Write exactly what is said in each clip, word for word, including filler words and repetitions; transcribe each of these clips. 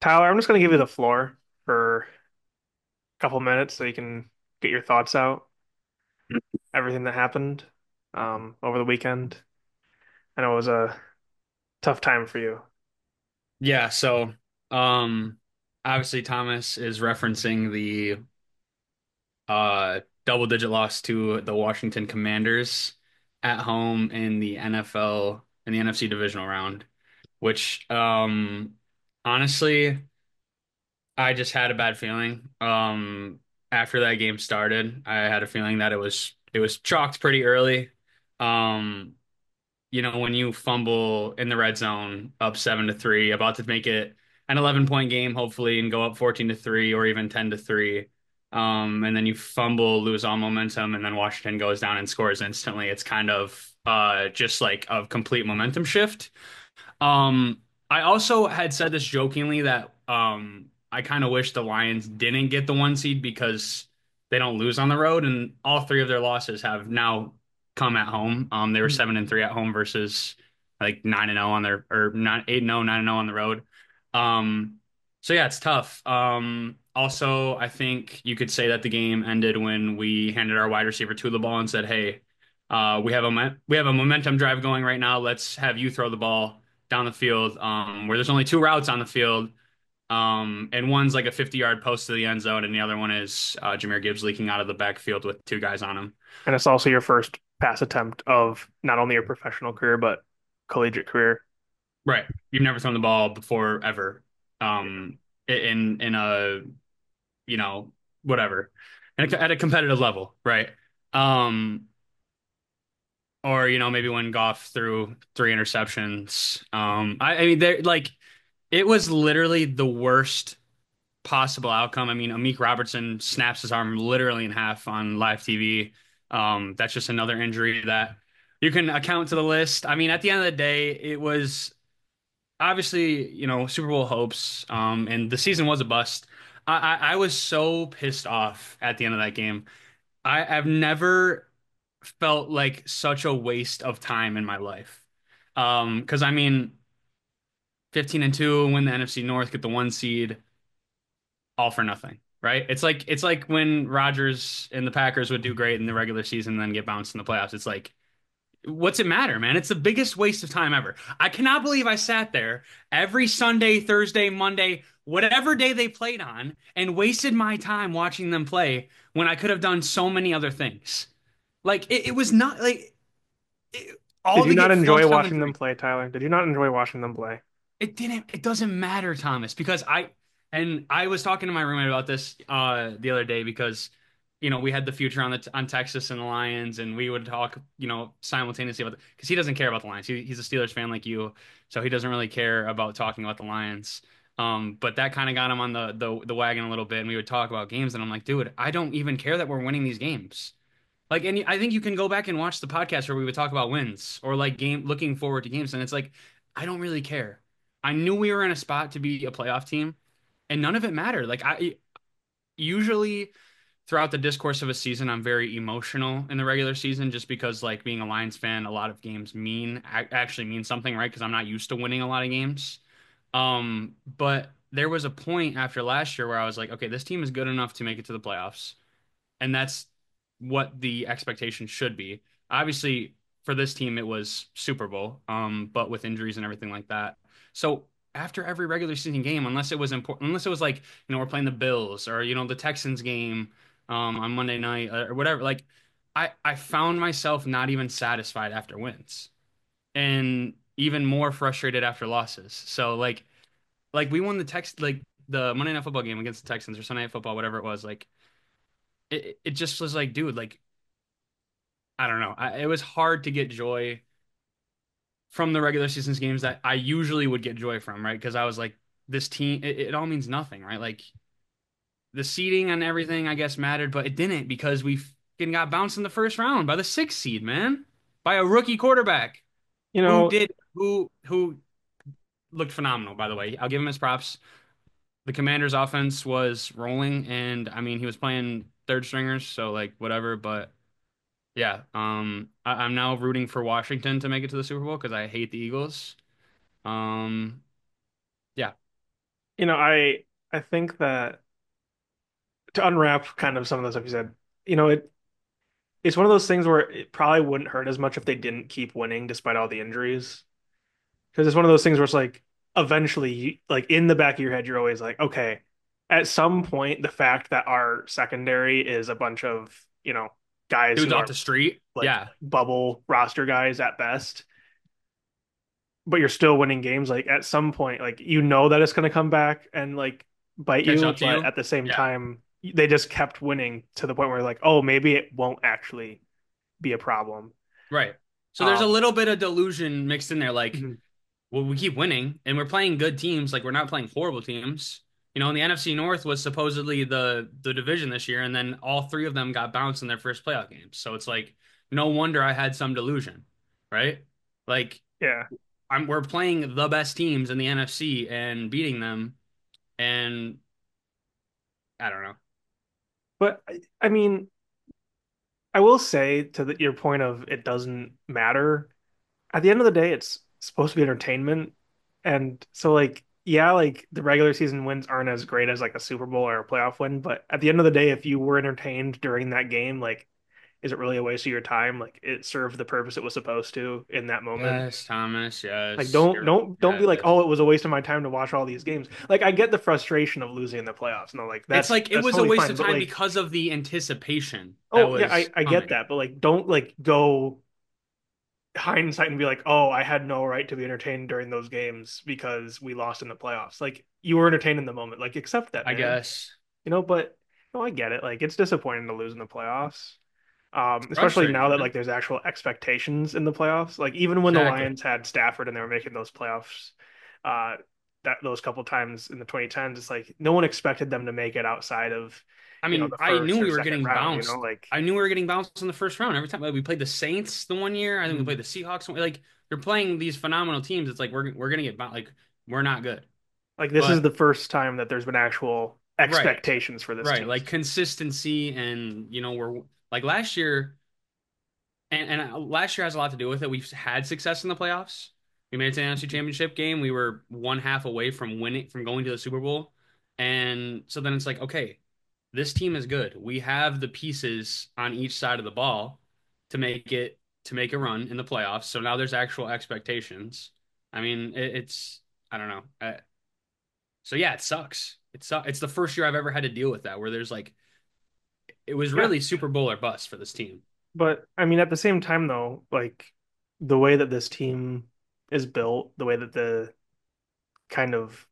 Tyler, I'm just going to give you the floor for a couple minutes so you can get your thoughts out, everything that happened um, over the weekend. I know it was a tough time for you. Yeah, so um obviously Thomas is referencing the uh double digit loss to the Washington Commanders at home in the N F L in the N F C divisional round, which um honestly I just had a bad feeling. Um after that game started, I had a feeling that it was it was chalked pretty early. Um you know, when you fumble in the red zone up seven to three, about to make it an eleven point game, hopefully, and go up fourteen to three or even ten to three. Um, and then you fumble, lose all momentum, and then Washington goes down and scores instantly. It's kind of uh, just like a complete momentum shift. Um, I also had said this jokingly that um, I kind of wish the Lions didn't get the one seed because they don't lose on the road, and all three of their losses have now come at home. Um, they were Hmm. seven and three at home versus like nine and zero on their or nine eight and zero, nine and zero on the road. Um, so yeah, it's tough. Um, also, I think you could say that the game ended when we handed our wide receiver to the ball and said, "Hey, uh, we have a mo- we have a momentum drive going right now. Let's have you throw the ball down the field, um, where there's only two routes on the field, um, and one's like a fifty yard post to the end zone, and the other one is uh, Jahmyr Gibbs leaking out of the backfield with two guys on him. And it's also your first pass attempt of not only your professional career, but collegiate career. Right. You've never thrown the ball before ever, um, in in a you know whatever, at a, at a competitive level, right? Um, or you know maybe when Goff threw three interceptions. Um, I, I mean, they're like it was literally the worst possible outcome. I mean, Amik Robertson snaps his arm literally in half on live T V. Um, that's just another injury that you can account to the list. I mean, at the end of the day, it was obviously, you know, Super Bowl hopes, um, and the season was a bust. I, I, I was so pissed off at the end of that game. I, I've never felt like such a waste of time in my life. Um, because I mean, fifteen and two, win the N F C North, get the one seed all for nothing, right? It's like it's like when Rodgers and the Packers would do great in the regular season and then get bounced in the playoffs. It's like, what's it matter, man? It's the biggest waste of time ever. I cannot believe I sat there every Sunday, Thursday, Monday, whatever day they played on, and wasted my time watching them play when I could have done so many other things. Like it, it was not like it, Did all you to not get enjoy flushed on the watching them drain. play, Tyler? Did you not enjoy watching them play? It didn't, it doesn't matter, Thomas, because I, and I was talking to my roommate about this uh the other day because, you know, we had the future on the on Texas and the Lions, and we would talk, you know, simultaneously about because he doesn't care about the Lions. He, he's a Steelers fan like you, so he doesn't really care about talking about the Lions. Um, but that kind of got him on the, the the wagon a little bit, and we would talk about games, and I'm like, dude, I don't even care that we're winning these games. Like, and I think you can go back and watch the podcast where we would talk about wins or like game looking forward to games, and it's like, I don't really care. I knew we were in a spot to be a playoff team, and none of it mattered. Like, I usually throughout the discourse of a season, I'm very emotional in the regular season just because, like, being a Lions fan, a lot of games mean actually mean something, right? Because I'm not used to winning a lot of games. Um, but there was a point after last year where I was like, okay, this team is good enough to make it to the playoffs, and that's what the expectation should be. Obviously, for this team, it was Super Bowl, um, but with injuries and everything like that. So after every regular season game, unless it was important, unless it was like, you know, we're playing the Bills or, you know, the Texans game um, on Monday night uh, or whatever, like I, I found myself not even satisfied after wins and even more frustrated after losses. So like, like we won the Tex like the Monday Night Football game against the Texans or Sunday Night Football, whatever it was. Like it, it just was like, dude, like I don't know. I, it was hard to get joy from the regular season's games that I usually would get joy from, right? Because I was like, this team, it, it all means nothing, right? Like the seeding and everything, I guess, mattered, but it didn't because we fucking got bounced in the first round by the sixth seed, man, by a rookie quarterback You who know, did who who looked phenomenal. By the way, I'll give him his props. The Commanders' offense was rolling, and I mean, he was playing third stringers, so like whatever, but. Yeah, um, I, I'm now rooting for Washington to make it to the Super Bowl because I hate the Eagles. Um, yeah, You know, I I think that to unwrap kind of some of the stuff you said, you know, it it's one of those things where it probably wouldn't hurt as much if they didn't keep winning despite all the injuries. Because it's one of those things where it's like eventually, you, like in the back of your head, you're always like, okay, at some point, the fact that our secondary is a bunch of, you know, guys Dudes who off are the street. like Yeah. bubble roster guys at best, but you're still winning games. Like at some point, like you know that it's going to come back and like bite Catch you, up to but you. at the same Yeah. time, they just kept winning to the point where like, oh, maybe it won't actually be a problem. Right. So there's a Um, little bit of delusion mixed in there. Like, mhm. well, we keep winning and we're playing good teams. Like, we're not playing horrible teams. You know, and the N F C North was supposedly the the division this year, and then all three of them got bounced in their first playoff games. So it's like, no wonder I had some delusion, right? Like, Yeah, I'm we're playing the best teams in the N F C and beating them, and I don't know. but I, I mean, I will say to the, your point of it doesn't matter. At the end of the day, it's supposed to be entertainment. And so like, yeah, like the regular season wins aren't as great as like a Super Bowl or a playoff win, but at the end of the day, if you were entertained during that game, like is it really a waste of your time? Like it served the purpose it was supposed to in that moment. Yes, Thomas. Like Yes, don't you're don't don't be like, yes. oh, it was a waste of my time to watch all these games. Like I get the frustration of losing in the playoffs. No, like It's that's like it that's was a totally waste fine. of But time like, because of the anticipation that oh yeah, I, was I get coming. that. But like don't like go hindsight and be like, oh, I had no right to be entertained during those games because we lost in the playoffs. Like you were entertained in the moment. Like accept that, I man. guess. You know, but no, I get it. Like it's disappointing to lose in the playoffs. Um, especially Frustrating, now that man. like there's actual expectations in the playoffs. Like even when the Exactly. Lions had Stafford and they were making those playoffs, uh, that those couple times in the twenty tens, it's like no one expected them to make it outside of, I you know, mean, the I knew first or we were second getting round, you know, bounced. like I knew we were getting bounced in the first round every time. Like, we played the Saints the one year. I think we Mhm. played the Seahawks. Like you're playing these phenomenal teams. It's like we're we're gonna get bounced. Like we're not good. like this is But the first time that there's been actual right, expectations for this right. team. Like consistency, and you know we're like last year. And, and uh, last year has a lot to do with it. We've had success in the playoffs. We made it to the N F C Championship game. We were one half away from winning, from going to the Super Bowl. And so then it's like, okay, this team is good. We have the pieces on each side of the ball to make it to make a run in the playoffs. So now there's actual expectations. I mean, it, it's I don't know. Uh, so yeah, it sucks. It su It's the first year I've ever had to deal with that, where there's like it was Yeah, really Super Bowl or bust for this team. but I mean, at the same time, though, like the way that this team is built, the way that the kind of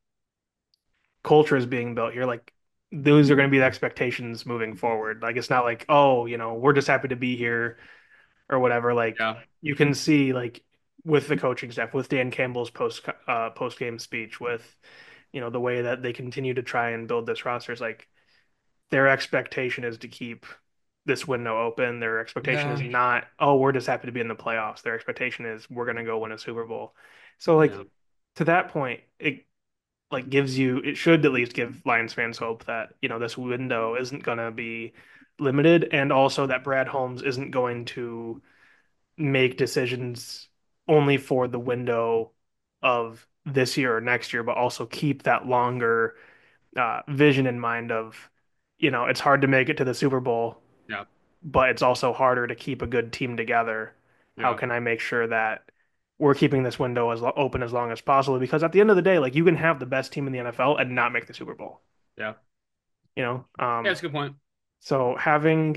culture is being built here, like those are going to be the expectations moving forward. Like it's not like, oh, you know, we're just happy to be here or whatever. Like Yeah, you can see, like with the coaching staff, with Dan Campbell's post uh, post game speech, with you know the way that they continue to try and build this roster is like their expectation is to keep this window open. Their expectation is yeah, not, oh, we're just happy to be in the playoffs. Their expectation is we're going to go win a Super Bowl. So yeah, like to that point, it like gives you it should at least give Lions fans hope that, you know, this window isn't going to be limited and also that Brad Holmes isn't going to make decisions only for the window of this year or next year, but also keep that longer uh, vision in mind of, you know, it's hard to make it to the Super Bowl, yeah, but it's also harder to keep a good team together. How yeah, can I make sure that we're keeping this window as lo- open as long as possible? Because at the end of the day, like you can have the best team in the N F L and not make the Super Bowl, yeah. you know? Yeah, Um, that's a good point. so having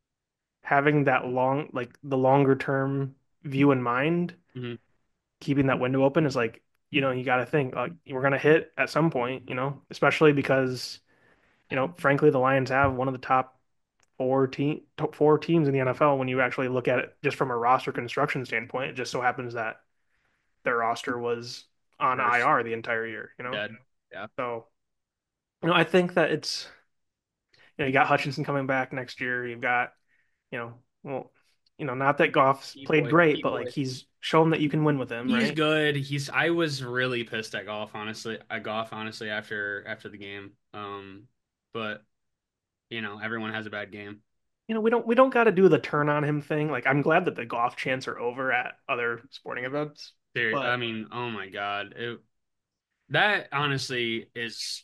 having that long, like the longer term view in mind, Hmm. keeping that window open is like, you know, you got to think like we're gonna hit at some point, you know, especially because, you know, frankly, the Lions have one of the top four team top four teams in the N F L when you actually look at it just from a roster construction standpoint. It just so happens that their roster was on Cursed, I R the entire year, you know? dead. Yeah. So, you know, I think that it's, you know, you got Hutchinson coming back next year. You've got, you know, well, you know, not that Goff's He played boy, great, he but like boy. he's shown that you can win with him, He's right? good. He's. I was really pissed at golf, honestly. At golf, honestly, after after the game. Um, but you know, everyone has a bad game. You know, we don't we don't got to do the turn on him thing. Like I'm glad that the golf chants are over at other sporting events, There, I but mean, oh my God. It, That honestly is,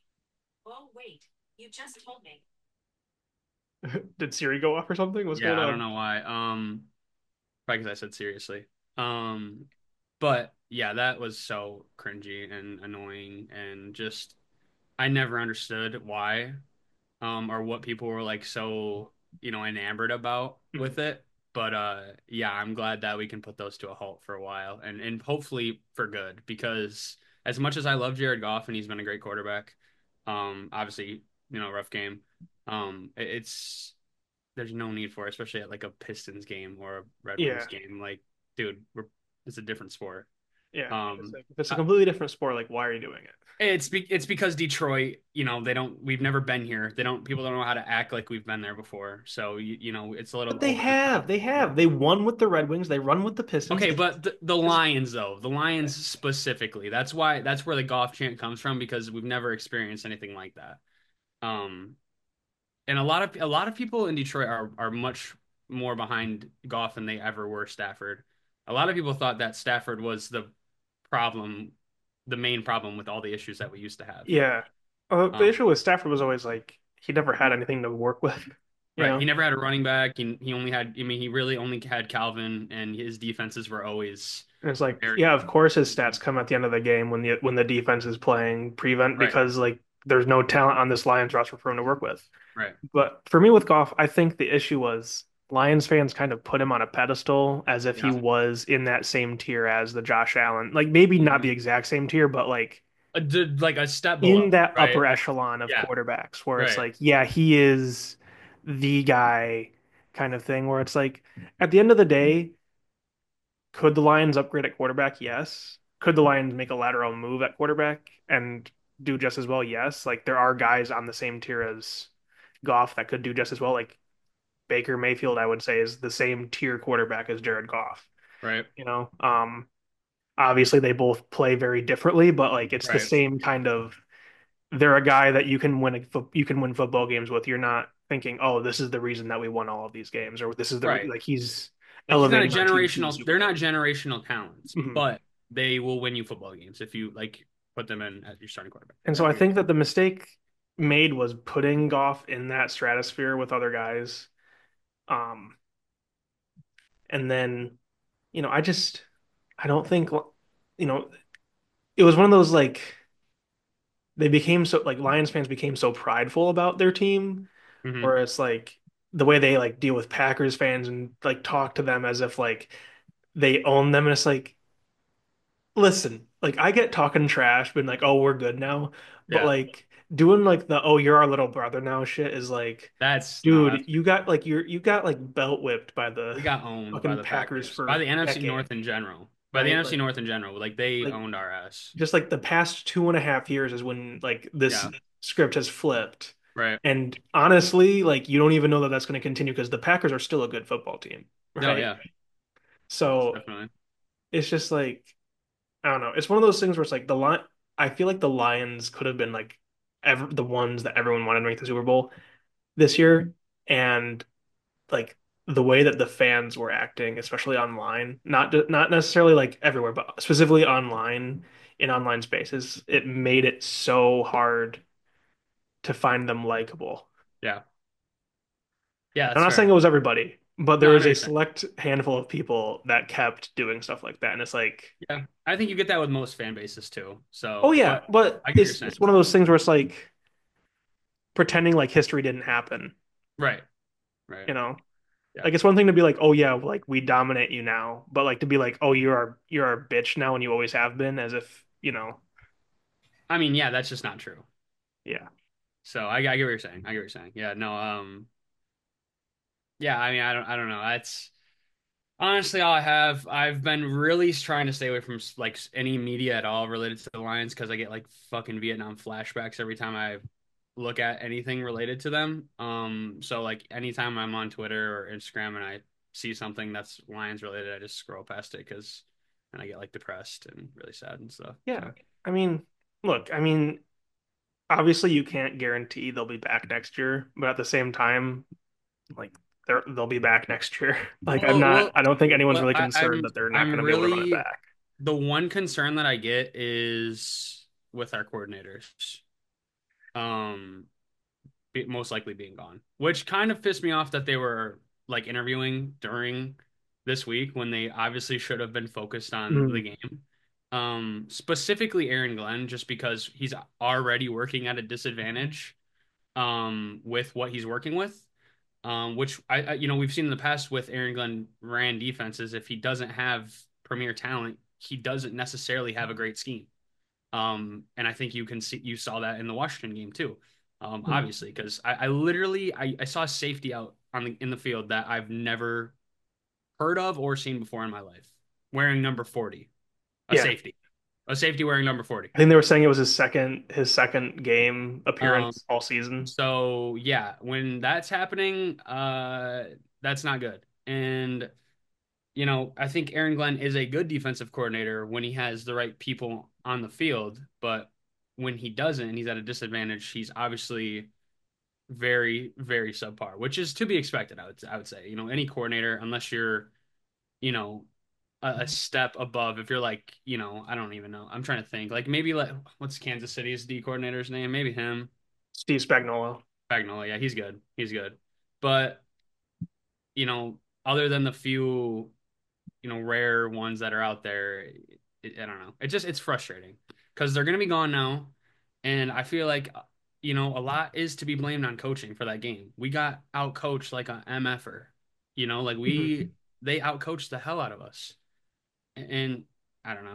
Did Siri go off or something? What's yeah, going I don't on? know why. Um, probably because I said seriously. Um, but yeah, that was so cringy and annoying and just I never understood why, um, or what people were like so, you know, enamored about Mhm. with it. But uh yeah, I'm glad that we can put those to a halt for a while and and hopefully for good because as much as I love Jared Goff and he's been a great quarterback, um, obviously, you know, rough game. Um, it- it's there's no need for it, especially at like a Pistons game or a Red Wings Yeah, game. Like, dude, we're it's a different sport. yeah. It's Um, like if it's a I, completely different sport, like why are you doing it? it's be, it's because Detroit, you know, they don't. We've never been here. They don't. People don't know how to act like we've been there before. So you, you know, it's a little But they over the have, top. they have. They won with the Red Wings. They run with the Pistons. Okay, It's, but the, the it's Lions though, the Lions specifically. That's why. That's where the golf chant comes from because we've never experienced anything like that. Um, and a lot of a lot of people in Detroit are are much more behind Goff than they ever were Stafford. A lot of people thought that Stafford was the problem, the main problem with all the issues that we used to have. yeah. Uh, the Um, issue with Stafford was always like he never had anything to work with, you right. know. He never had a running back. He he only had. I mean, he really only had Calvin, and his defenses were always And it's like, very yeah, of course his stats come at the end of the game when the when the defense is playing prevent right. because like there's no talent on this Lions roster for him to work with. Right. But for me with Goff, I think the issue was Lions fans kind of put him on a pedestal as if he Yeah. was in that same tier as the Josh Allen. Like maybe not Mhm. the exact same tier, but like A, d- like a step below, in that right? upper echelon of Yeah. quarterbacks where it's Right. like, yeah, he is the guy kind of thing where it's like at the end of the day, could the Lions upgrade at quarterback? Yes. Could the Lions make a lateral move at quarterback and do just as well? Yes. Like there are guys on the same tier as Goff that could do just as well. Like Baker Mayfield, I would say, is the same tier quarterback as Jared Goff. Right. You know, um, obviously they both play very differently, but like it's the Right. same kind of. They're a guy that you can win a, you can win football games with. You're not thinking, oh, this is the reason that we won all of these games, or this is the re-. Right. Like he's Like he's not a elevating our team to the generational. Super They're not Bowl. generational talents, Mhm. but they will win you football games if you like put them in as your starting quarterback. And I so I agree. think that the mistake made was putting Goff in that stratosphere with other guys. Um, and then, you know, I just I don't think, you know, it was one of those like they became so like Lions fans became so prideful about their team, Hmm. where it's like the way they like deal with Packers fans and like talk to them as if like they own them, and it's like, listen, like I get talking trash, being like, oh, we're good now, but Yeah. like doing like the oh, you're our little brother now shit is like, That's no. That's dude, you got like you're you got like belt whipped by the we got owned by fucking the Packers Packers, by for the N F C North decades, in general, by the right? N F C Like North in general. Like they like owned our ass. just like the past two and a half years is when like this Yeah. script has flipped. Right. And honestly, like you don't even know that that's going to continue because the Packers are still a good football team, No. right? Yeah. So Definitely. it's just like I don't know. It's one of those things where it's like the line. I feel like the Lions could have been like ever the ones that everyone wanted to make the Super Bowl this year, and like the way that the fans were acting, especially online, not not necessarily like everywhere, but specifically online in online spaces, it made it so hard to find them likable. Yeah. Yeah. I'm That's not saying fair. it was everybody, but No, there I was know a you're saying. select handful of people that kept doing stuff like that, and it's like, Yeah. I think you get that with most fan bases too. oh So, but yeah, but I get what you're it's saying. it's one of those things where it's like pretending like history didn't happen, Right. Right. you know? Yeah. Like it's one thing to be like, oh yeah, like we dominate you now, but like to be like, oh you're our you're our bitch now and you always have been, as if, you know, I mean, yeah, that's just not true. yeah. So I, I get what you're saying. I get what you're saying. Yeah. No. Um. Yeah. I mean, I don't. I don't know. That's honestly all I have. I've been really trying to stay away from like any media at all related to the Lions because I get like fucking Vietnam flashbacks every time I look at anything related to them. Um. So like anytime I'm on Twitter or Instagram and I see something that's Lions related, I just scroll past it because and I get like depressed and really sad and stuff. Yeah. So I mean, look, I mean, obviously you can't guarantee they'll be back next year, but at the same time, like they're they'll be back next year. Like I'm well, not well, I don't think anyone's well, really I, concerned I'm that they're not I'm going to be able to run it really back. the one concern that I get is with our coordinators. Um, be, most likely being gone, which kind of pissed me off that they were like interviewing during this week when they obviously should have been focused on the Mm. game. Um, specifically Aaron Glenn, just because he's already working at a disadvantage um, with what he's working with. Um, which I, I, you know, we've seen in the past with Aaron Glenn ran defenses. If he doesn't have premier talent, he doesn't necessarily have a great scheme. Um, and I think you can see you saw that in the Washington game too. Um, Mm. obviously, because I, I literally I, I saw a safety out on the in the field that I've never heard of or seen before in my life, wearing number forty, a Yeah. safety, a safety wearing number forty. I think they were saying it was his second his second game Um, appearance all season. so yeah, when that's happening, uh, that's not good. And you know, I think Aaron Glenn is a good defensive coordinator when he has the right people on the field, but when he doesn't and he's at a disadvantage, he's obviously very, very subpar, which is to be expected, I would I would say. You know, any coordinator, unless you're, you know, a, a step above, if you're like, you know, I don't even know. I'm trying to think. Like maybe like what's Kansas City's D coordinator's name? Maybe him. Steve Spagnuolo. Spagnuolo. Yeah, he's good. He's good. But, you know, other than the few you know, rare ones that are out there. It, I don't know. It just it's frustrating because they're gonna be gone now, and I feel like you know a lot is to be blamed on coaching for that game. We got out coached like a MFer, you know, like we Mhm. they out coached the hell out of us, and I don't know.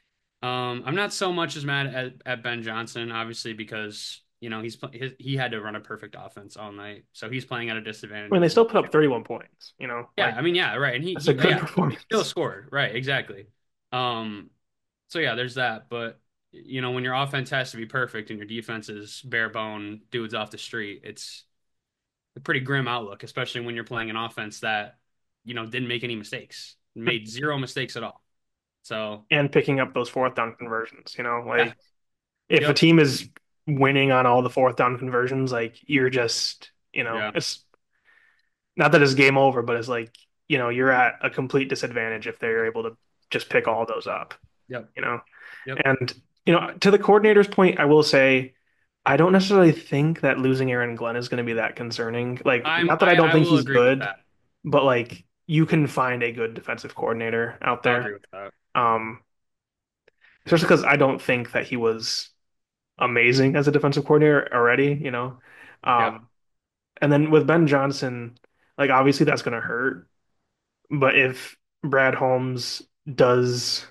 Um, I'm not so much as mad at, at Ben Johnson, obviously, because you know he's his, he had to run a perfect offense all night, so he's playing at a I disadvantage mean, they as still well. put up thirty-one points, you know, Yeah, like I mean, yeah, right. And he, that's a he good yeah, he still performance. scored. Right, exactly. Um, so yeah, there's that. But you know, when your offense has to be perfect and your defense is bare bone dudes off the street, it's a pretty grim outlook, especially when you're playing an offense that, you know, didn't make any mistakes, made zero mistakes at all. So And picking up those fourth down conversions, you know, yeah, like if a yep, team is winning on all the fourth down conversions, like you're just, you know, yeah, it's not that it's game over, but it's like, you know, you're at a complete disadvantage if they're able to just pick all those up, yep, you know. yep. And, you know, to the coordinator's point, I will say I don't necessarily think that losing Aaron Glenn is going to be that concerning. Like, I'm not that I I don't I think will he's agree with good, that. but like you can find a good defensive coordinator out I'll there. agree with that. Um, especially because I don't think that he was amazing as a defensive coordinator already, you know. Yep, Um, and then with Ben Johnson, like obviously that's going to hurt, but if Brad Holmes does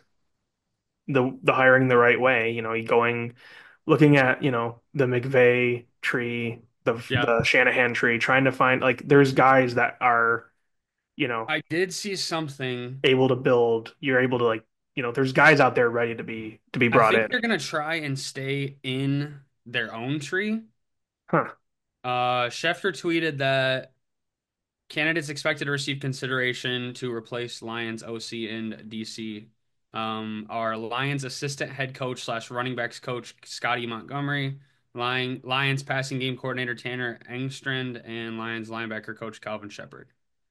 the the hiring the right way, you know, he going looking at, you know, the McVay tree, the yep. the Shanahan tree, trying to find like there's guys that are, you know, I did see something. able to build, you're able to like, you know, there's guys out there ready to be to be I brought think in. they're gonna try and stay in their own tree. Huh. Uh, Schefter tweeted that candidates expected to receive consideration to replace Lions O C in D C um, are Lions assistant head coach slash running backs coach Scotty Montgomery, Lion, Lions passing game coordinator Tanner Engstrand, and Lions linebacker coach Calvin Shepard.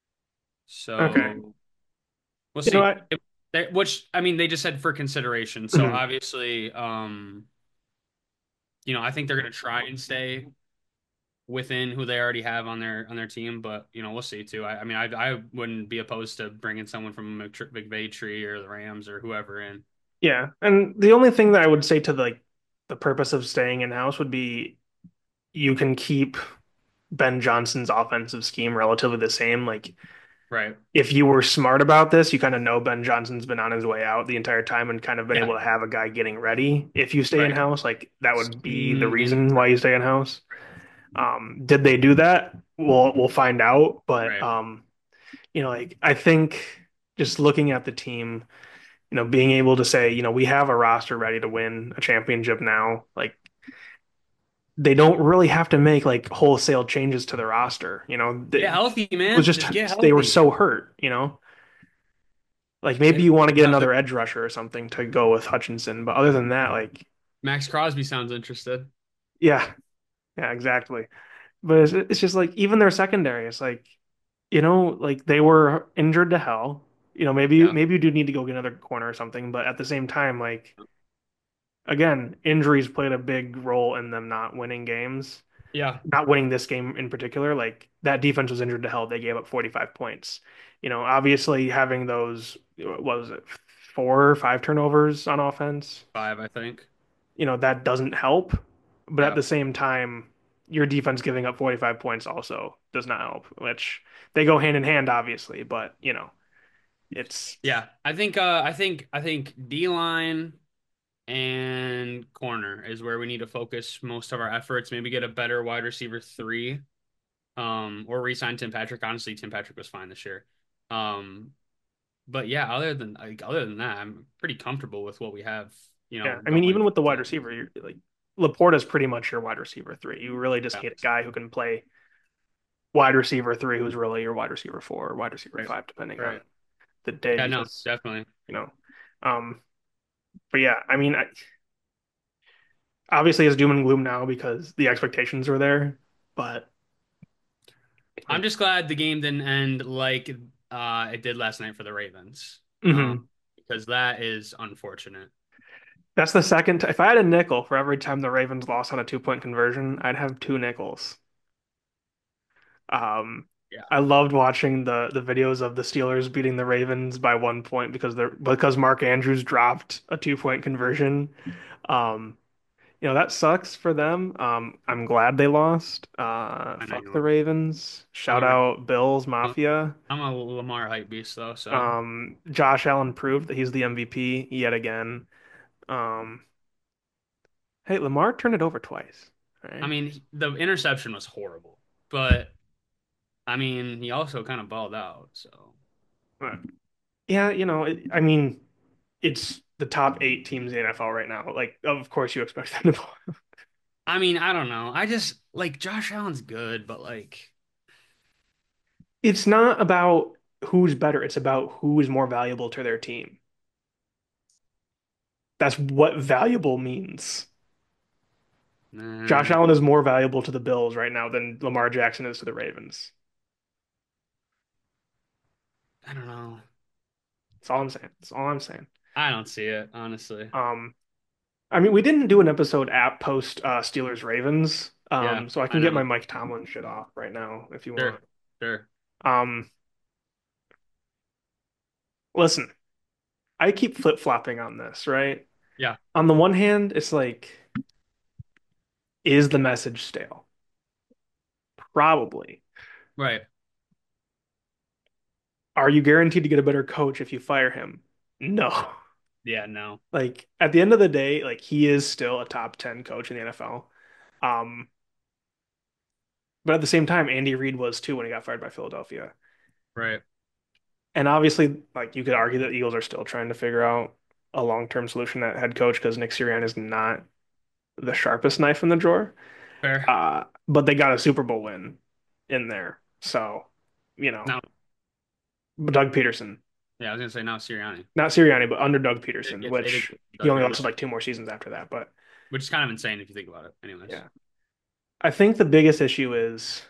Okay. So we'll You know see. what? If they, which I mean, they just said for consideration. So Mhm. obviously, um, you know, I think they're going to try and stay within who they already have on their on their team. But you know, we'll see too. I, I mean, I I wouldn't be opposed to bringing someone from a McVay tree or the Rams or whoever in. Yeah. And the only thing that I would say to the, like the purpose of staying in house would be you can keep Ben Johnson's offensive scheme relatively the same. Like Right. if you were smart about this, you kind of know Ben Johnson's been on his way out the entire time and kind of been Yeah. able to have a guy getting ready. If you stay in Right. house, like that would be the Scheme reason why in. you stay in house. Um, did they do that? We'll we'll find out. But Right. um, you know, like I think just looking at the team, you know, being able to say, you know, we have a roster ready to win a championship now, like they don't really have to make like wholesale changes to the roster. You know, Get it healthy, was man. just Just get they were healthy. so hurt, you know. Like maybe And you want to get another another edge rusher or something to go with Hutchinson, but other than that, like Max Crosby sounds interested. yeah, yeah, exactly. But it's, it's just like even their secondary, it's like you know, like they were injured to hell. You know, maybe Yeah. maybe you do need to go get another corner or something, but at the same time, like again, injuries played a big role in them not winning games, Yeah, not winning this game in particular. Like that defense was injured to hell. They gave up forty-five points. You know, obviously having those, what was it, four or five turnovers on offense, five, I think. you know, that doesn't help. But at Yeah. the same time, your defense giving up forty-five points also does not help, which they go hand in hand, obviously. But, you know, it's, Yeah. I think uh I think I think D line and corner is where we need to focus most of our efforts. Maybe get a better wide receiver three. Um, or re-sign Tim Patrick. Honestly, Tim Patrick was fine this year. Um, but yeah, other than like other than that, I'm pretty comfortable with what we have, you know, yeah. I mean, going even with the to wide the receiver, season. you're like, Laporta's pretty much your wide receiver three. You really just Yeah. need a guy who can play wide receiver three, who's really your wide receiver four or wide receiver Right. five, depending on Right. the day, Yeah, no, because, definitely. you know, um, but yeah, I mean, I, obviously it's doom and gloom now because the expectations are there, but I'm like, just glad the game didn't end like uh it did last night for the Ravens. Um, mhm. because that is unfortunate. That's the second. If I had a nickel for every time the Ravens lost on a two point conversion, I'd have two nickels. Um, Yeah. I loved watching the the videos of the Steelers beating the Ravens by one point because they're because Mark Andrews dropped a two point conversion. Um, you know, that sucks for them. Um, I'm glad they lost. Uh, I know fuck you the are. Ravens. I'm Shout a out Bills Mafia. I'm a Lamar hype beast though, so Um, Josh Allen proved that he's the M V P yet again. Um, hey, Lamar turned it over twice. All I right. mean he- the interception was horrible, but I mean he also kind of balled out, so But, yeah, you know, it, I mean, it's the top eight teams in the N F L right now. Like, of course, you expect them to. I mean I don't know. I just like Josh Allen's good, but like It's not about who's better. It's about who is more valuable to their team. That's what valuable means. Josh nah, Allen is more valuable to the Bills right now than Lamar Jackson is to the Ravens. I don't know. That's all I'm saying. That's all I'm saying. I don't see it, honestly. Um, I mean, we didn't do an episode at post uh, Steelers Ravens, Yeah, um, so I I can get know. my Mike Tomlin shit off right now if you Sure. want. Sure. Um, listen, I keep flip-flopping on this, right? Yeah, On the one hand, it's like, is the message stale? Probably. right. Are you guaranteed to get a better coach if you fire him? No. Yeah, no. Like at the end of the day, like he is still a top ten coach in the N F L. Um, but at the same time, Andy Reid was too when he got fired by Philadelphia. Right. And obviously, like you could argue that Eagles are still trying to figure out a long-term solution at head coach because Nick Sirianni is not the sharpest knife in the drawer. Fair. Uh, but they got a Super Bowl win in there. So, you know, No. Doug Peterson. Yeah, I was gonna say no Sirianni. Not Sirianni, but under Doug It Peterson, gets it is which he Doug only lasted Peterson, like two more seasons after that. But which is kind of insane if you think about it. Anyways. yeah, I think the biggest issue is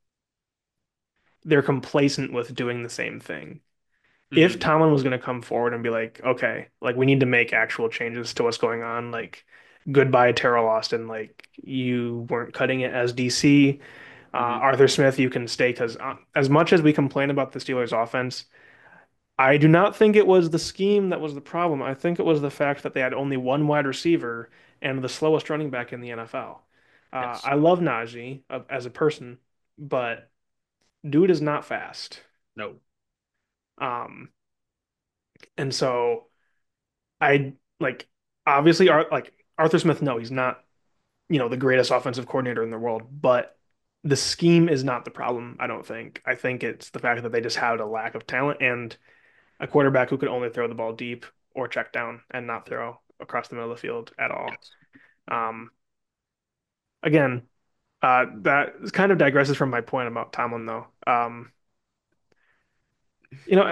they're complacent with doing the same thing. If Hmm. Tomlin was going to come forward and be like, okay, like we need to make actual changes to what's going on, like goodbye Terrell Austin, like you weren't cutting it as D C. Uh, Hmm. Arthur Smith, you can stay because uh, as much as we complain about the Steelers' offense, I do not think it was the scheme that was the problem. I think it was the fact that they had only one wide receiver and the slowest running back in the N F L. Uh, Yes. I love Najee uh, as a person, but dude is not fast. No. Um, and so I like obviously Ar like Arthur Smith, no, he's not, you know, the greatest offensive coordinator in the world, but the scheme is not the problem, I don't think. I think it's the fact that they just had a lack of talent and a quarterback who could only throw the ball deep or check down and not throw across the middle of the field at all. Yes. Um, again, uh, that kind of digresses from my point about Tomlin, though. Um, you know,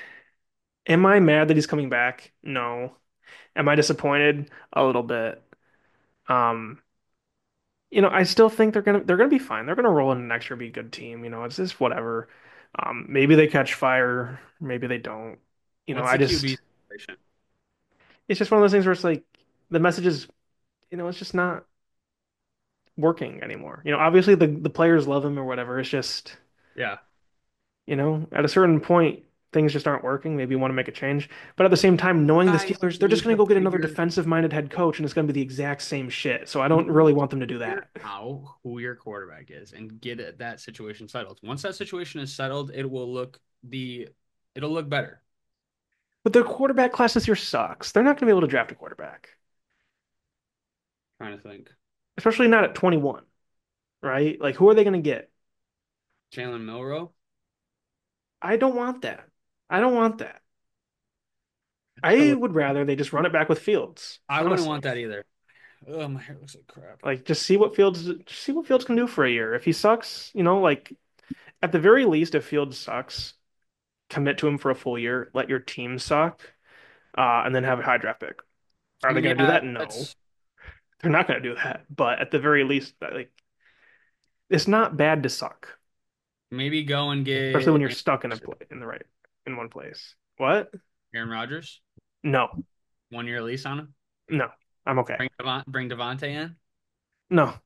am I mad that he's coming back? No. Am I disappointed? A little bit. Um, you know, I still think they're gonna they're gonna be fine. They're gonna roll in next year, be a good team. You know, it's just whatever. Um, maybe they catch fire, maybe they don't. You know, What's I the Q B just situation? it's just one of those things where it's like. the message is, you know, it's just not working anymore. You know, obviously the the players love him or whatever. It's just, Yeah. you know, at a certain point, things just aren't working. Maybe you want to make a change. But at the same time, knowing the Guys Steelers, they're just need going to to go get another figure defensive-minded head coach, and it's going to be the exact same shit. So I don't really want them to do figure that. out who your quarterback is and get it, that situation settled. Once that situation is settled, it will look the it'll look better. But their quarterback class this year sucks. They're not going to be able to draft a quarterback, Trying to think. especially not at twenty-one, right? Like, who are they going to get? Jalen Milrow. I don't want that. I don't want that. I I would would rather they just run it back with Fields, I wouldn't honestly. want that either. Oh, my hair looks like crap. Like, just see what Fields just see what Fields can do for a year. If he sucks, you know, like at the very least, if Fields sucks, commit to him for a full year, let your team suck, uh, and then have a high draft pick. I Are they mean, going to do yeah, that? No, that's they're not going to do that. But at the very least, like it's not bad to suck, maybe go and especially when get you're Aaron stuck in a Rodgers. play in the right in one place. What? Aaron Rodgers. No, One year lease on him. no, I'm okay. Bring Devon, bring Devontae in. No,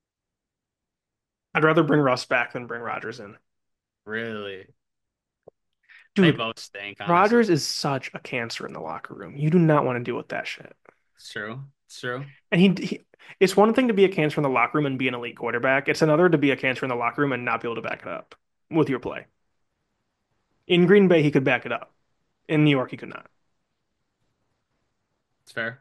I'd rather bring Russ back than bring Rodgers in. Really? They Dude, both stink, honestly. Rodgers is such a cancer in the locker room. You do not want to deal with that shit. It's true. It's true. And he, he it's one thing to be a cancer in the locker room and be an elite quarterback. It's another to be a cancer in the locker room and not be able to back it up with your play. In Green Bay, he could back it up. In New York, he could not. It's fair.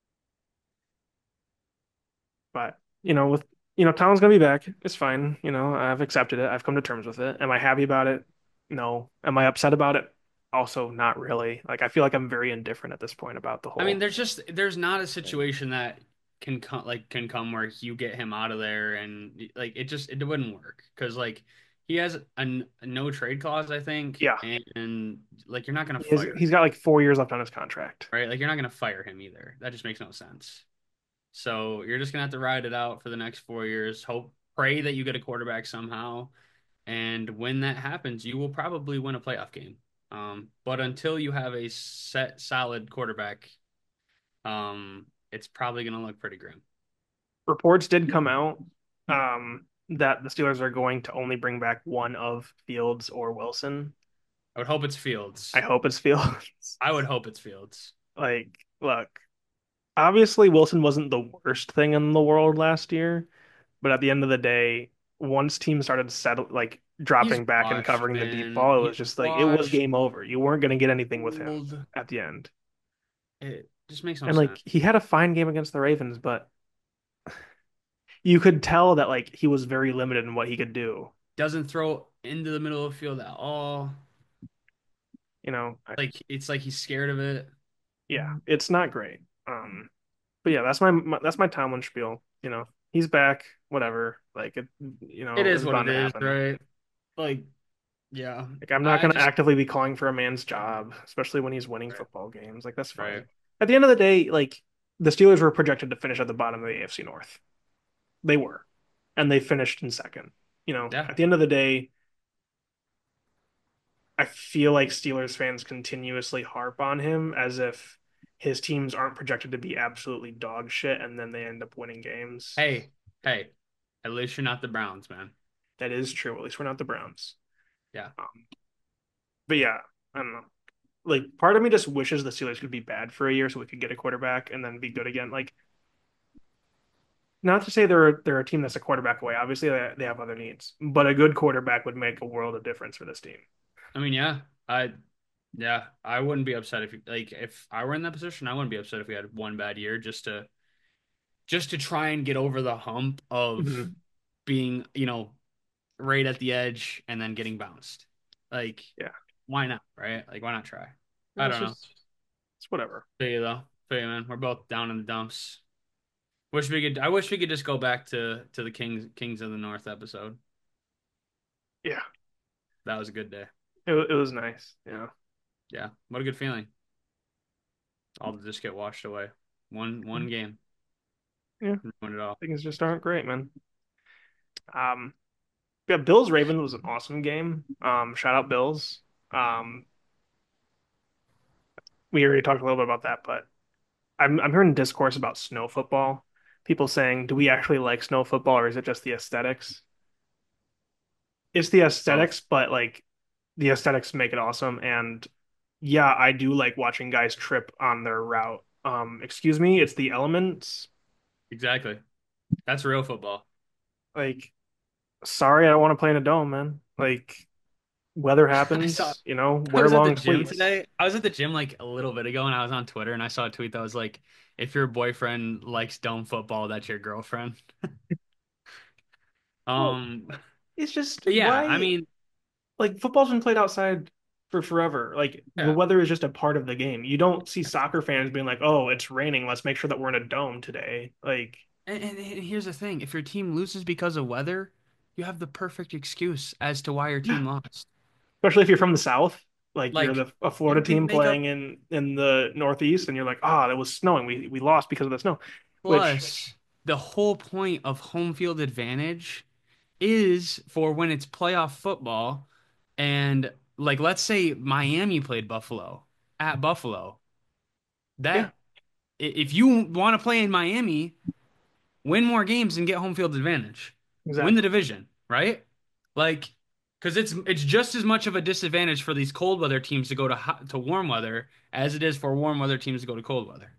But, you know, with you know, Tomlin's gonna be back. It's fine. You know, I've accepted it. I've come to terms with it. Am I happy about it? No. Am I upset about it? Also, not really. Like I feel like I'm very indifferent at this point about the I mean, whole there's just there's not a thing. situation that can come like can come where you get him out of there and like it just it wouldn't work because like he has a, n- a no trade clause I think Yeah. and, and like you're not gonna He is, fire him, he's got like four years left on his contract. right? Like you're not gonna fire him either. That just makes no sense. So you're just gonna have to ride it out for the next four years. Hope pray that you get a quarterback somehow, and when that happens, you will probably win a playoff game. Um, but until you have a set solid quarterback um, it's probably going to look pretty grim. Reports did come out um, that the Steelers are going to only bring back one of Fields or Wilson. I would hope it's I Fields. hope it's Fields. I would hope it's Fields. Like, look, obviously Wilson wasn't the worst thing in the world last year, but at the end of the day, once teams started settle like He's dropping back and washed, covering the deep man. ball, it was He's just like it was washed, game over. You weren't going to get anything with him old. at the end. It just makes no And sense. like he had a fine game against the Ravens, but you could tell that like he was very limited in what he could do. Doesn't throw into the middle of the field at all. You know, I, Like it's like he's scared of it. yeah, it's not great. Um, but yeah, that's my, my that's my Tomlin spiel. You know, he's back. Whatever. Like it, you It know, is it's what it bound to is, happen. right? Like, yeah. Like I'm not I gonna just actively be calling for a man's job, especially when he's winning right, football games. Like that's right. fine. At the end of the day, like the Steelers were projected to finish at the bottom of the A F C North. They were, and they finished in second. You know, Yeah. at the end of the day, I feel like Steelers fans continuously harp on him as if his teams aren't projected to be absolutely dog shit, and then they end up winning games. Hey, hey. At least you're not the Browns, man. That is true. At least we're not the Browns. Yeah. Um, but yeah, I don't know. Like part of me just wishes the Steelers could be bad for a year so we could get a quarterback and then be good again. Like not to say they're they're a team that's a quarterback away. Obviously they, they have other needs, but a good quarterback would make a world of difference for this team. I mean, yeah. I Yeah, I wouldn't be upset if like if I were in that position, I wouldn't be upset if we had one bad year just to just to try and get over the hump of Mhm. being, you know, right at the edge and then getting bounced. Like, Yeah, why not, right? Like, why not try? I it's don't know. just it's whatever. Feel you though. Feel you, man. We're both down in the dumps. Wish we could. I wish we could just go back to to the Kings Kings of the North episode. Yeah, That was a good day. it, it was nice. Yeah, Yeah, what a good feeling. All to just get washed away. One one game, yeah. ruined it all. Things just aren't great, man. Um, yeah, Bills Ravens was an awesome game. Um, shout out Bills. Um, we already talked a little bit about that, but I'm I'm hearing discourse about snow football. People saying, do we actually like snow football or is it just the aesthetics? It's the Both. aesthetics, but like the aesthetics make it awesome. And yeah, I do like watching guys trip on their route. Um, excuse me, it's the elements. Exactly. That's real football. Like, sorry, I don't want to play in a dome, man. Like, weather I saw happens, you know, I wear was at the long gym sleeves. today. I was at the gym like a little bit ago and I was on Twitter and I saw a tweet that was like, if your boyfriend likes dome football, that's your girlfriend. Well, Um, it's just but yeah, I why mean, like football's been played outside for forever. Like the yeah. weather is just a part of the game. You don't see soccer fans being like, "Oh, it's raining. Let's make sure that we're in a dome today." Like, And, and, and here's the thing, if your team loses because of weather, you have the perfect excuse as to why your yeah, team lost. especially if you're from the South, like you're Like the a Florida you can team make up playing in in the Northeast, and you're like, "Ah, oh, it was snowing. We we lost because of the snow," which plus the whole point of home field advantage is for when it's playoff football and like let's say Miami played Buffalo at Buffalo. yeah, That if you want to play in Miami, win more games and get home field advantage. Win the exactly. division, right? Like because it's it's just as much of a disadvantage for these cold weather teams to go to hot, to warm weather as it is for warm weather teams to go to cold weather.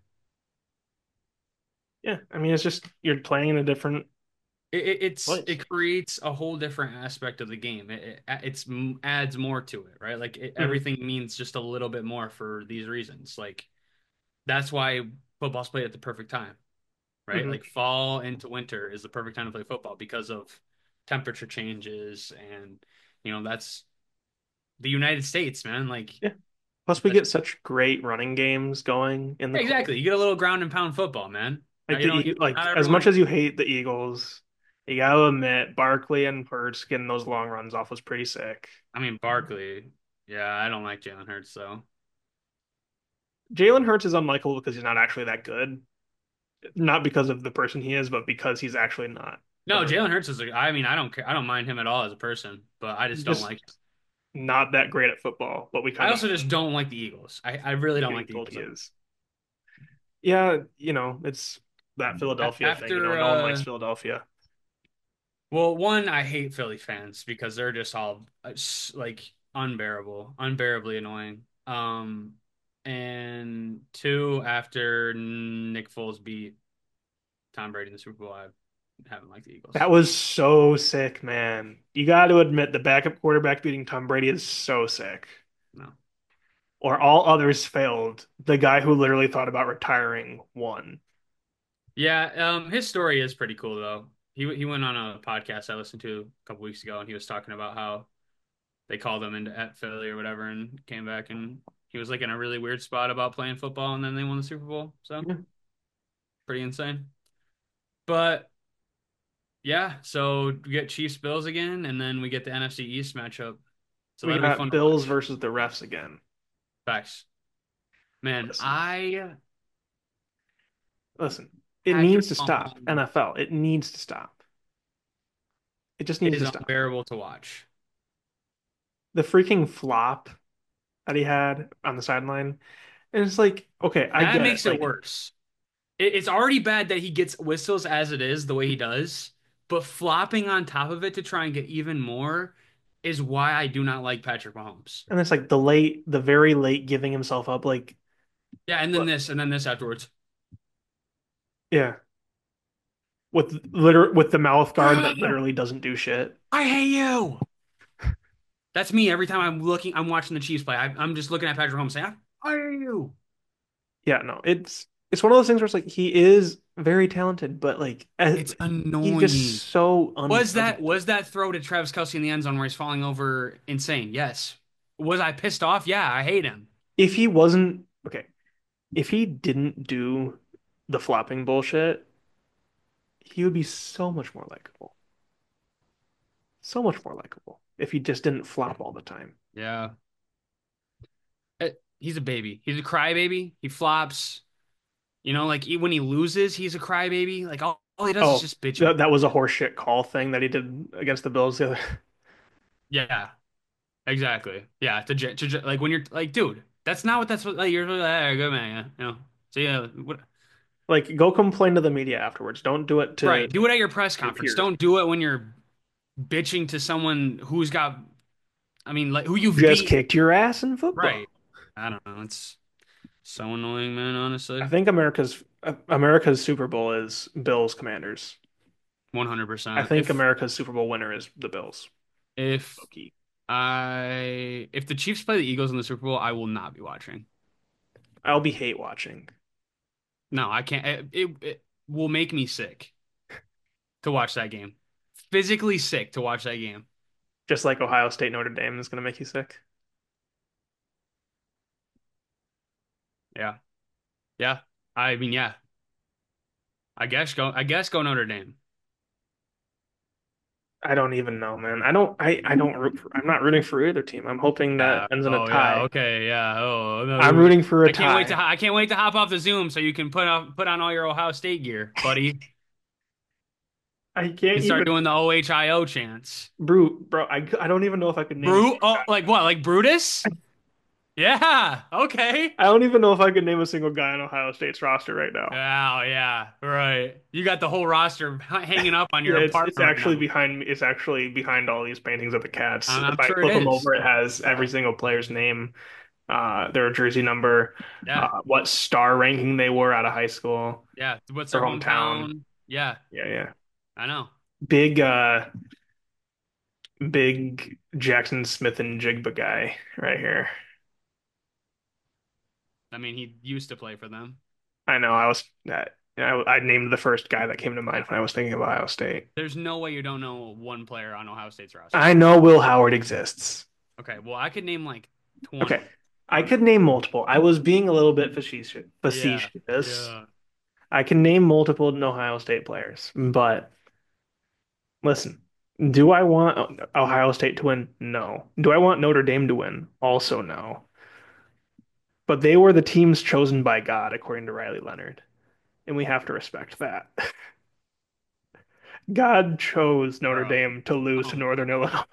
Yeah, I mean, it's just you're playing in a different It, it, it's place. it creates a whole different aspect of the game. It, it it's m- adds more to it, right? Like it, Hmm. everything means just a little bit more for these reasons. Like that's why football's played at the perfect time, right? Hmm. Like fall into winter is the perfect time to play football because of temperature changes and you know that's the United States, man. Like Yeah. Plus, we that's get such great running games going in the exactly. cold. You get a little ground and pound football, man. Now Like you the don't E- you, like not as much everyone. as you hate the Eagles, you gotta admit Barkley and Hurts getting those long runs off was pretty sick. I mean Barkley. Yeah, I don't like Jalen Hurts though. Jalen Hurts is unlikable because he's not actually that good. Not because of the person he is, but because he's actually not a No, very Jalen Hurts is a, I mean, I don't care. I don't mind him at all as a person, but I just don't just like him. not that great at football. But we I kind of also just don't like the Eagles. I, I really don't getting like the told Eagles he at all. is. Yeah, you know, it's that A- Philadelphia thing. You know, After, no one likes uh, Philadelphia. well, one, I hate Philly fans because they're just all uh, s- like unbearable, unbearably annoying. Um, and two, after Nick Foles beat Tom Brady in the Super Bowl, I haven't liked the That Eagles. was so sick, man. You got to admit the backup quarterback beating Tom Brady is so sick. No. Or all others failed. The guy who literally thought about retiring won. Yeah, um, his story is pretty cool though. He he went on a podcast I listened to a couple weeks ago, and he was talking about how they called him into at Philly or whatever, and came back, and he was like in a really weird spot about playing football, and then they won the Super Bowl. So Yeah. pretty insane. But yeah, so we get Chiefs Bills again, and then we get the N F C East matchup. So We that'll be got fun to Bills watch. versus the refs again. Facts, man. Listen, I listen. It Patrick needs to stop. Mahomes N F L. It needs to stop. It just needs is to stop. unbearable to watch. The freaking flop that he had on the sideline. And it's like, okay, I That get it. makes it Like, worse. It, it's already bad that he gets whistles as it is, the way he does, but flopping on top of it to try and get even more is why I do not like Patrick Mahomes. and it's like the late, the very late giving himself up. Like, Yeah, and then what? this, and then this afterwards. Yeah. With liter with the mouth guard that I literally doesn't do shit. hate you. That's me every time I'm looking, I'm watching the Chiefs play. I, I'm just looking at Patrick Mahomes saying, I hate you. Yeah, no, it's it's one of those things where it's like he is very talented, but like eh, It's he's just annoying. so Was that unpresentable. was that throw to Travis Kelce in the end zone where he's falling over insane? Yes. Was I pissed off? Yeah, I hate him. If he wasn't okay, if he didn't do the flopping bullshit, he would be so much more likable. So much more likable if he just didn't flop all the time. Yeah. Eh, he's a baby. He's a crybaby. He flops. You know, like he, when he loses, he's a crybaby. Like all, all he does is Oh, just bitch about. that that was a horseshit call thing that he did against the Bills the other. Yeah, exactly. Yeah, to, j- to j- like when you're like, dude, that's not what that's what like you're like, "Ah, good man. Yeah, you know, so yeah, what? Like, go complain to the media afterwards. Don't do it Right. to Do it at your press your conference. peers. Don't do it when you're bitching to someone who's got, I mean, like who you've Just beat. kicked your ass in football. Right. I don't know. It's so annoying, man, I honestly. think America's uh, America's Super Bowl is Bills Commanders. I one hundred percent. think If America's Super Bowl winner is the Bills. if Low-key. I if the Chiefs play the Eagles in the Super Bowl, I will not be watching. I'll be hate watching, No, I can't. It, it, it will make me sick to watch that game. Physically sick to watch that game. just like Ohio State Notre Dame is going to make you sick. Yeah. Yeah. I mean, yeah. I guess go I guess go Notre Dame. I don't even know, man. I don't. I. I don't root for. I'm not rooting for either team. I'm hoping that Yeah. ends in a Oh yeah. tie. Okay. Yeah. Oh I'm no. rooting for a I can't wait to tie. I can't wait to hop off the Zoom so you can put on put on all your Ohio State gear, buddy. I You can't start even. doing the O H I O chants. Brute, bro. I. I don't even know if I could name a Brute? single Oh, guy. like what? Like Brutus? Yeah. Okay. I don't even know if I could name a single guy on Ohio State's roster right now. Oh yeah. Right. You got the whole roster h- hanging up on your Yeah, it's apartment it's right actually now. behind me. It's actually behind all these paintings of the cats. I'm, If I'm I sure it flip them is. over, it has every single player's name, uh, their jersey number, Yeah. uh, what star ranking they were out of high school, Yeah. What's their their hometown. hometown? Yeah. Yeah, yeah. I know. Big, uh, big Jackson Smith and Jigba guy right here. I mean, he used to play for them. I know. I was that. I, I named the first guy that came to mind when I was thinking of Ohio State. There's no way you don't know one player on Ohio State's roster. I know Will Howard exists. Okay, well, I could name like Okay. twenty. I could name multiple. I was being a little bit facetious. Yeah. Facetious. Yeah. I can name multiple Ohio State players, but listen, do I want Ohio State to win? No. Do I want Notre Dame to win? Also no. But they were the teams chosen by God, according to Riley Leonard, and we have to respect that. God chose Notre Bro. Dame to lose Oh to my Northern God. Illinois.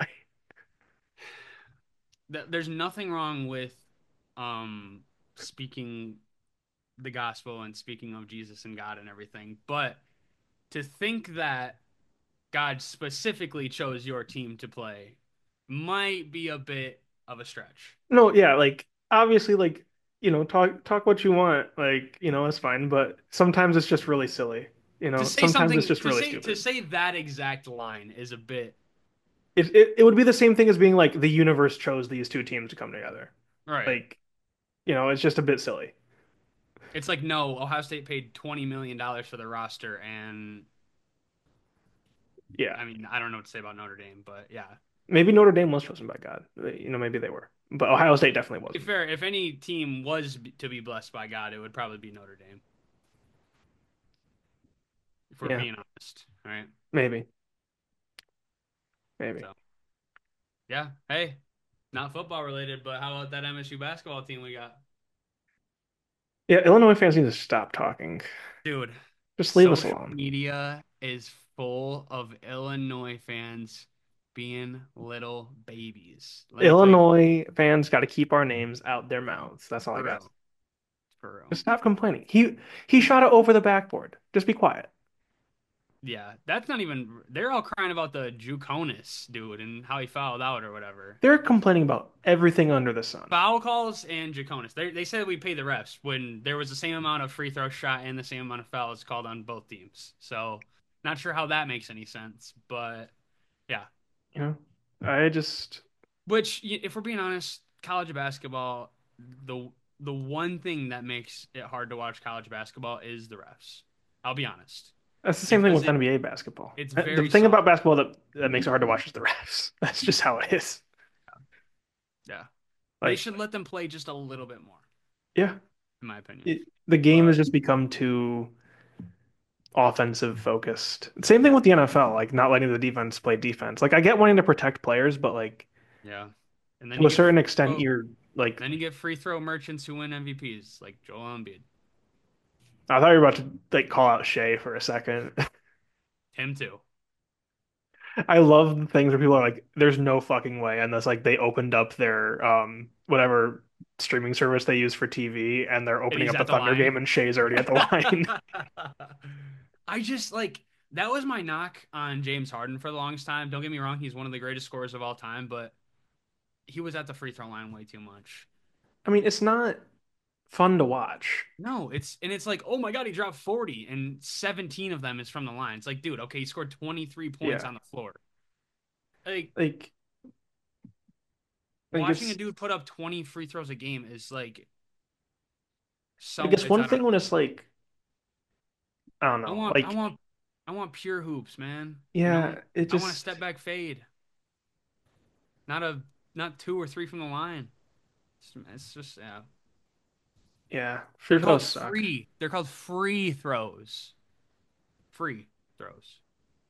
Th- There's nothing wrong with um speaking the gospel and speaking of Jesus and God and everything, but to think that God specifically chose your team to play might be a bit of a stretch. No, yeah, like obviously, like you know, talk talk what you want, like you know, it's fine. But sometimes it's just really silly. You To know, say sometimes it's something just to really say to stupid. say that exact line is a bit It, it it would be the same thing as being like the universe chose these two teams to come together. right. Like, you know, it's just a bit silly. It's like no, Ohio State paid twenty million dollars for the roster, and Yeah. I mean I don't know what to say about Notre Dame, but yeah. Maybe Notre Dame was chosen by God. You know, maybe they were. But Ohio State definitely To be wasn't. fair, if any team was to be blessed by God, it would probably be Notre Dame, if we're Yeah, being honest. All right. maybe. Maybe. So yeah, hey, not football related, but how about that M S U basketball team we got? Yeah, Illinois fans need to stop talking. Dude, Just leave us social alone. media is full of Illinois fans being little babies. Let me tell you, Illinois fans got to keep our names out their mouths. That's all I for got. real, for real. Just stop complaining. He he shot it over the backboard. Just be quiet. Yeah, that's not even. They're all crying about the Juconis dude and how he fouled out or whatever. They're complaining about everything under the sun. Foul calls and Jaconis. They they said we pay the refs when there was the same amount of free throw shot and the same amount of fouls called on both teams. So not sure how that makes any sense, but yeah. You know, I just Which, if we're being honest, college basketball, the the one thing that makes it hard to watch college basketball is the refs. I'll be honest, that's the same thing because with it N B A basketball. it's Uh, The very thing about soft. basketball that that makes it hard to watch is the refs. That's just how it is. Yeah, they Like, should let them play just a little bit more, yeah, in my opinion. it, the game has But just become too offensive focused. Same thing with the N F L, like not letting the defense play defense. Like I get wanting to protect players, but like yeah, and then to you a get free certain extent, throw, you're like then you get free throw merchants who win M V Ps like Joel Embiid. I thought you were about to like call out Shea for a second. Him too. I love the things where people are like, "There's no fucking way," and that's like they opened up their um whatever streaming service they use for T V, and they're And opening he's up the at the Thunder game, line. and Shea's already at the line. I just like that was my knock on James Harden for the longest time. Don't get me wrong, he's one of the greatest scorers of all time, but he was at the free throw line way too much. I mean, it's not fun to watch. No, it's and it's like, oh my God, he dropped forty and seventeen of them is from the line. It's like, dude, okay, he scored twenty-three points Yeah, on the floor. Like like like watching a it's dude put up twenty free throws a game is like like so it's it's one I don't thing know. when it's like I don't I know, want I like want I want pure hoops, man. You know? yeah, it I want a just step back fade, not a not two or three from the line. It's, it's just yeah. yeah, They're free called throws suck. free. They're called free throws. Free throws.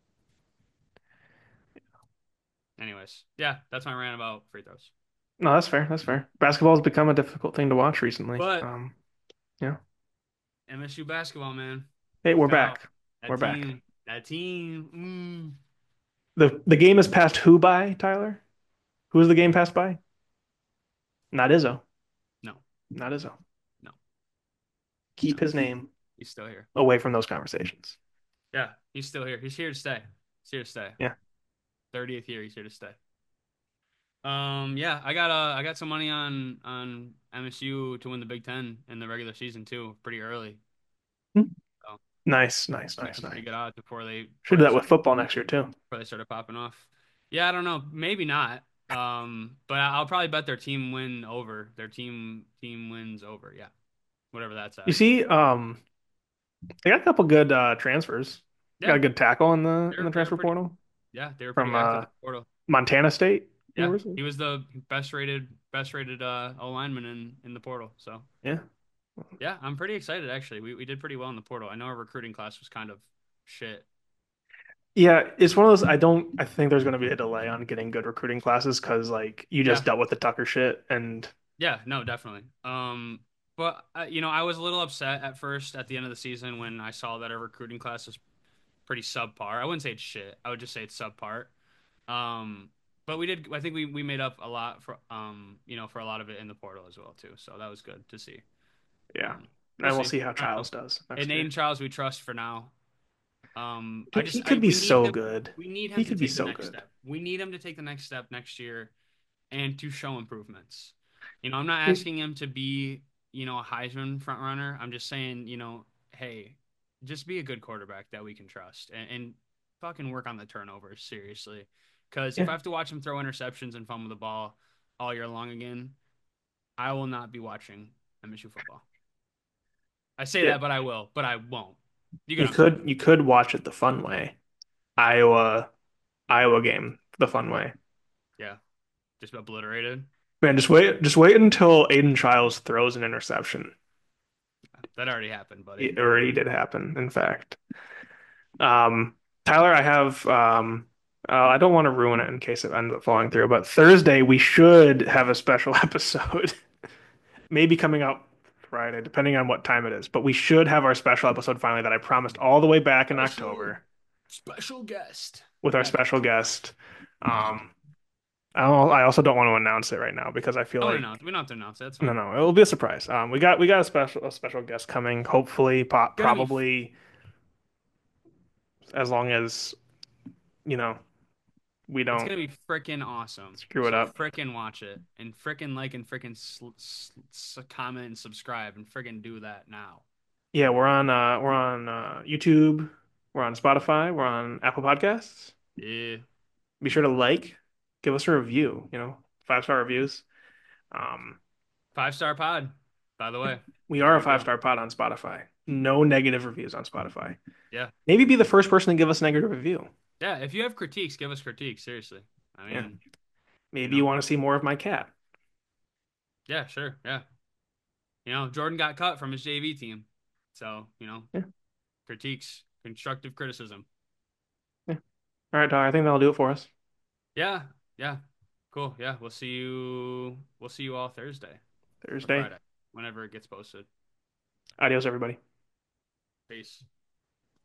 Anyways, yeah, that's my rant about free throws. No, that's fair. That's fair. Basketball's become a difficult thing to watch recently. But Um, yeah. M S U basketball, man. Hey, we're Look out. back. That We're back. team. That team. The the game is passed who by, Tyler? Who's the game passed by? Not Izzo. Mm. No, Not Izzo. no, no. Keep his name He's still here. away from those conversations. Yeah, he's still here. He's here to stay. He's here to stay. Yeah. thirtieth year, he's here to stay. Um, yeah, I got uh I got some money on on M S U to win the Big Ten in the regular season too, pretty early. So Nice, nice, making nice, some nice. pretty good odds before they Should before do they that with started football next year too. before they started popping off. Yeah, I don't know, maybe not. Um, but I'll probably bet their team win over. Their team team wins over. Yeah, whatever that's You at. see, um, they got a couple good uh transfers. Got Yeah, a good tackle in the in they're the they're transfer pretty. portal Yeah, they were pretty from active in uh the portal. Montana State Yeah, University. he was the best rated best rated uh O lineman in in the portal. So Yeah. yeah, I'm pretty excited actually. We we did pretty well in the portal. I know our recruiting class was kind of shit. Yeah, it's one of those I don't I think there's going to be a delay on getting good recruiting classes because like you just Yeah, dealt with the Tucker shit and yeah, no, definitely. Um, but uh, you know, I was a little upset at first at the end of the season when I saw that our recruiting class was pretty subpar. I wouldn't say it's shit. I would just say it's subpar. Um, but we did. I think we we made up a lot for um you know for a lot of it in the portal as well too. So that was good to see. yeah. Um, we'll And we'll see. see how I don't know. Childs does And next year. Aiden Charles, we trust for now. Um, I Dude, he just I could be we need so him. good. We need He him to could be take the so next good. step. We need him to take the next step next year and to show improvements. You know, I'm not He- asking him to be, you know, a Heisman front runner. I'm just saying, you know, hey, just be a good quarterback that we can trust and, and fucking work on the turnovers seriously. Because if Yeah. I have to watch him throw interceptions and fumble the ball all year long again, I will not be watching M S U football. I say Yeah. that, but I will, but I won't. You get You what I'm saying? could you could watch it the fun way. Iowa Iowa game the fun way. Yeah, just obliterated. Man, just wait just wait until Aiden Childs throws an interception. That already happened, buddy. It already did happen, in fact. Um, Tyler, I have um uh, I don't want to ruin it in case it ends up falling through, but Thursday we should have a special episode. Maybe coming out Friday, depending on what time it is. But we should have our special episode finally that I promised all the way back in Special, October special guest. with our Back. special guest. Um, I don't, I also don't want to announce it right now because I feel Don't like announce. We don't have to announce it. That's no, fine. no, it will be a surprise. Um, we got we got a special a special guest coming. Hopefully, po Gonna be. probably as long as you know we It's don't gonna be freaking awesome. screw it So up. freaking watch it and freaking like and freaking sl- sl- s- comment and subscribe and freaking do that now. Yeah, we're on uh, we're on uh, YouTube, we're on Spotify, we're on Apple Podcasts. Yeah. Be sure to like, give us a review. You know, five star reviews. Um, Five star pod. By the way, we are there a you five go. star pod on Spotify. No negative reviews on Spotify. Yeah. Maybe be the first person to give us a negative review. Yeah. If you have critiques, give us critiques. Seriously. I Yeah. mean, you Maybe you know. want to see more of my cat. Yeah. Sure. Yeah. You know, Jordan got cut from his J V team, so you know, Yeah. critiques, constructive criticism. Yeah. All right, Tyler, I think that'll do it for us. Yeah. Yeah. Cool. Yeah. We'll see you. We'll see you all Thursday or Thursday. Friday, whenever it gets posted. Adios, everybody. Peace.